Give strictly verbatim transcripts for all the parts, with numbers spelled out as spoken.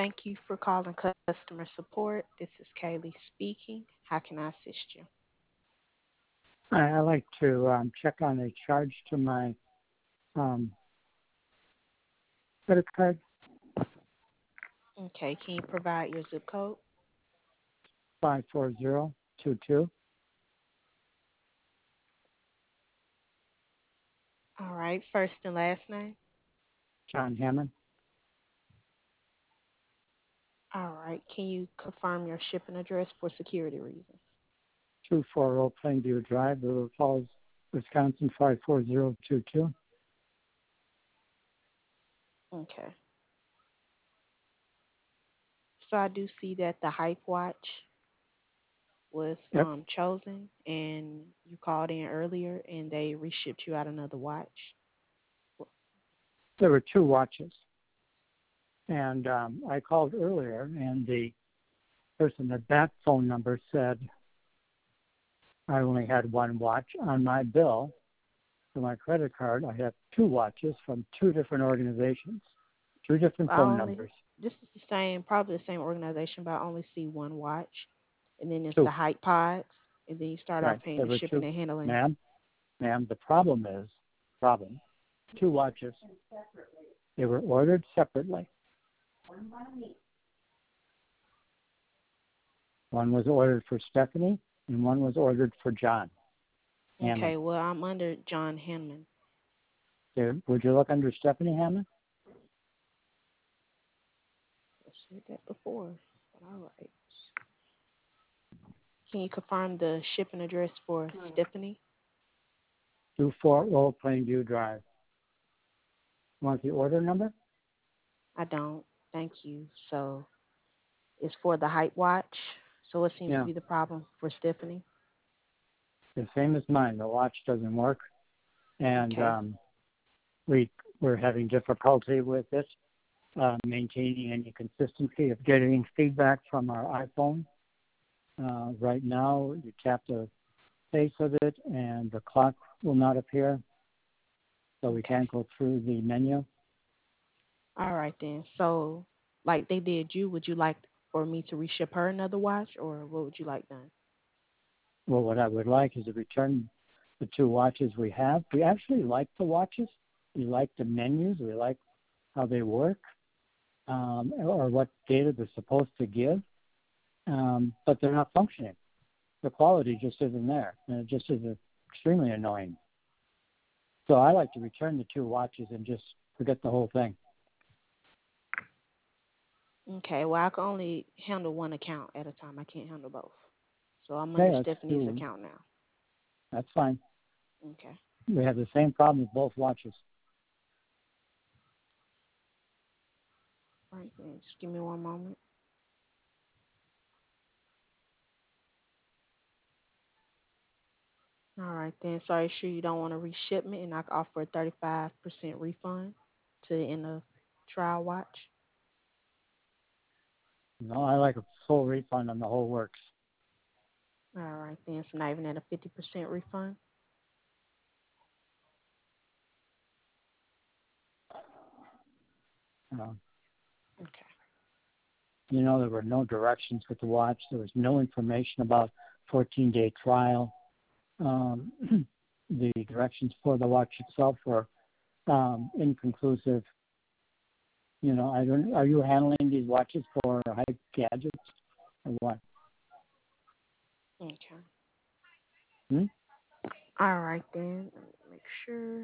Thank you for calling customer support. This is Kaylee speaking. How can I assist you? I, I like to um, check on a charge to my um, credit card, Okay, can you provide your zip code? five four zero two two. All right, first and last name. John Hammond, All right, can you confirm your shipping address for security reasons? two forty Plainview Drive, River Falls, Wisconsin, five four zero two two. Okay, so I do see that the Hype Watch was Yep, um, chosen, and you called in earlier, and they reshipped you out another watch. there were two watches. And um, I called earlier, and the person at that phone number said I only had one watch on my bill for my credit card. I have two watches from two different organizations, two different I phone only numbers. This is the same, probably the same organization, but I only see one watch, and then it's the Two, Hype Pods, and then you start right? off paying There the were shipping two, and handling. ma'am. Ma'am, the problem is, problem, two watches. They were ordered separately. One was ordered for Stephanie, and one was ordered for John Hammond. Okay, well I'm under John Hanman. There, would you look under Stephanie Hammond? I said that before, but all right. Can you confirm the shipping address for Stephanie? two forty Plainview Drive. Want the order number? I don't. Thank you. So it's for the Hype Watch. So what seems to Yeah, be the problem for Stephanie? the same as mine. The watch doesn't work, and Okay. um, we we're having difficulty with it, uh, maintaining any consistency of getting feedback from our iPhone. Uh, right now, you tap the face of it, and the clock will not appear, so we Okay. can't go through the menu. All right then. So like they did you, would you like for me to reship her another watch, or what would you like done? Well, what I would like is to return the two watches we have. We actually like the watches. We like the menus. We like how they work, um, or what data they're supposed to give, um, but they're not functioning. The quality just isn't there, and it just is extremely annoying. So I like to return the two watches and just forget the whole thing. Okay, well I can only handle one account at a time. I can't handle both. So I'm under Okay, let's Stephanie's do. account now. That's fine. Okay. We have the same problem with both watches. All right then. Just give me one moment. All right then. So are you sure you don't want a reshipment, and I can offer a thirty-five percent refund to the end of trial watch? No, I like a full refund on the whole works. All right then. So not even at a fifty percent refund? Uh, Okay. you know, there were no directions with the watch. There was no information about fourteen-day trial. Um, the directions for the watch itself were um, inconclusive. You know, I don't. Are you handling these watches for high gadgets or what? Okay. Hmm? All right then. Let me make sure.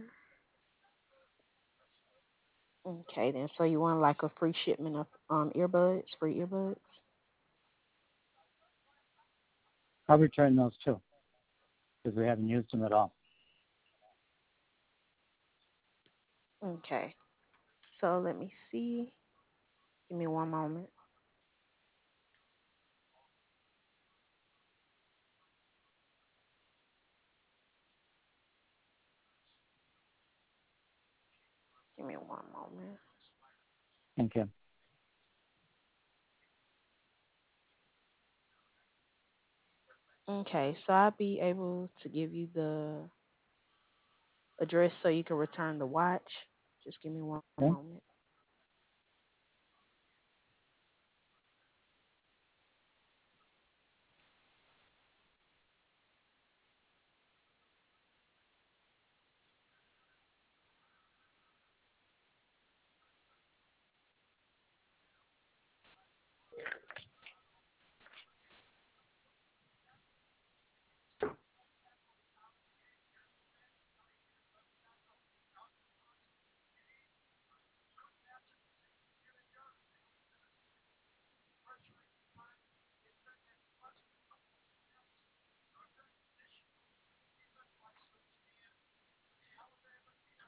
Okay then. So you want like a free shipment of um earbuds, free earbuds? I'll return those too because we haven't used them at all. Okay. So let me see. Give me one moment. Give me one moment. Okay. Okay, so I'll be able to give you the address so you can return the watch. Just give me one Okay. moment.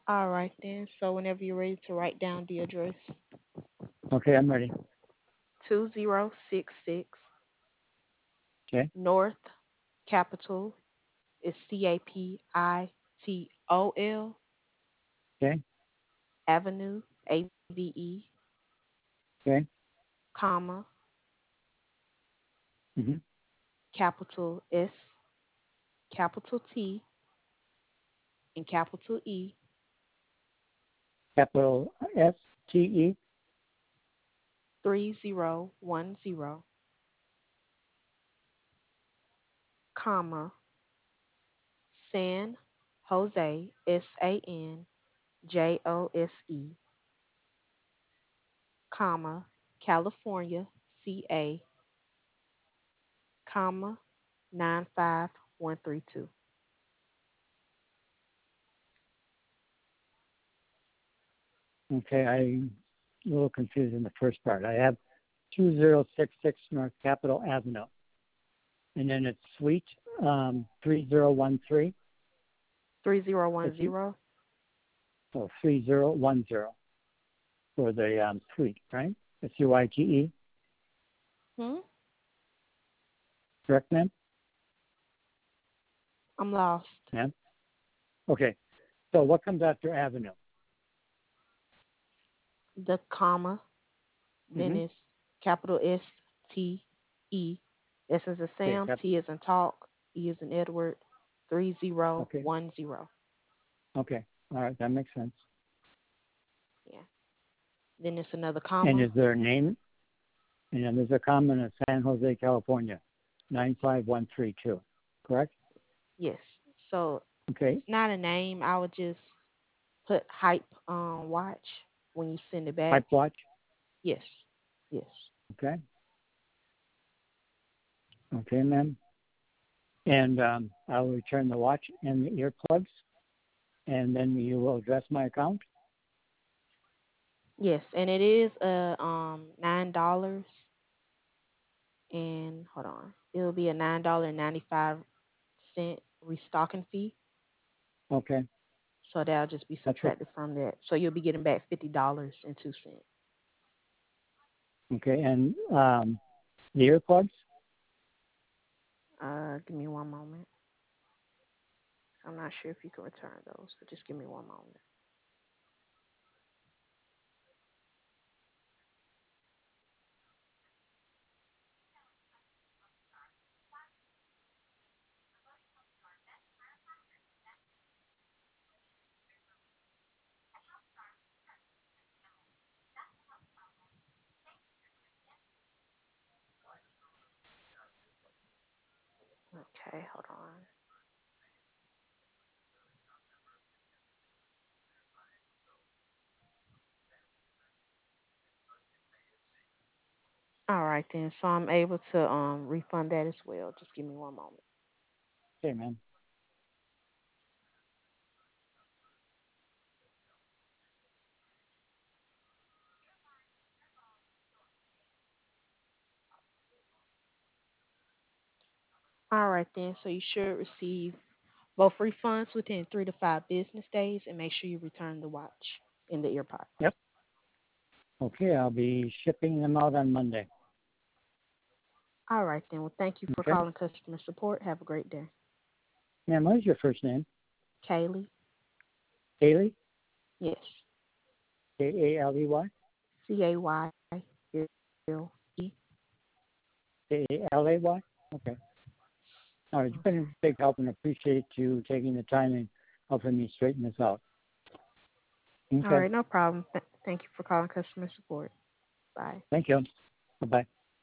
All right then. So whenever you're ready to write down the address, Okay, I'm ready. two zero six six Okay, North Capitol is C A P I T O L okay, Avenue, A V E, okay. comma, Mm-hmm. capital S, capital T, and capital E, Capital S T E. three zero one zero, comma, San Jose, S A N J O S E, comma, California, C A, comma, nine five one three two. Okay, I'm a little confused in the first part. I have two zero six six North Capitol Avenue, and then it's Suite um, three zero one three. three zero It's one zero. oh, three zero one zero for the um, suite, right? S U I T E, Hmm? correct, ma'am? I'm lost. Ma'am? Okay, so what comes after Avenue? The comma, then Mm-hmm. it's capital S T E. S is in Okay, Sam, cap- T is in talk, E is in Edward, three zero okay, one zero. okay. All right, that makes sense. Yeah. Then it's another And comma. is there a name? And then there's a common in San Jose, California, nine five one three two, correct? Yes. So Okay, it's not a name. I would just put hype um watch when you send it back. Pipe Watch, Yes. Yes. okay, okay, ma'am. And um, I will return the watch and the earplugs, and then you will address my account. Yes. And it is uh um nine dollars and hold on. It'll be a nine dollar and ninety five cent restocking fee. Okay, So that'll just be that's what. subtracted from that. So you'll be getting back fifty dollars and two cents. Okay, and um, the earplugs. Uh, give me one moment. I'm not sure if you can return those, but just give me one moment. Okay, hold on. All right then. So I'm able to um refund that as well. Just give me one moment. Okay, ma'am. All right then. So you should receive both refunds within three to five business days, and make sure you return the watch in the earpod. Yep. Okay, I'll be shipping them out on Monday. All right then. Well, thank you for Okay, calling customer support. Have a great day. ma'am. What is your first name? Kaylee. Haley. Yes. K A L E Y. C A Y L E. K A L A Y. Okay. All right, you've been a big help, and appreciate you taking the time and helping me straighten this out. All Okay. right, no problem. Th- thank you for calling customer support. Bye. Thank you. Bye bye.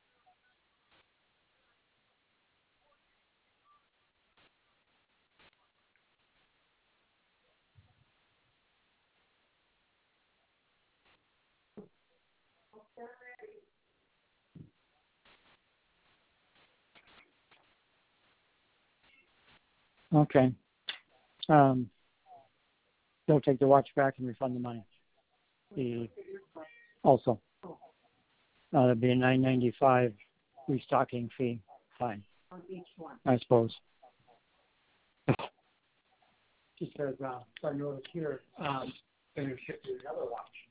Okay. Um, they'll take the watch back and refund the money. The also, uh, there'll be a nine ninety five restocking fee. Fine, I suppose. She says, uh, so I noticed here, um, they're going to ship you another watch.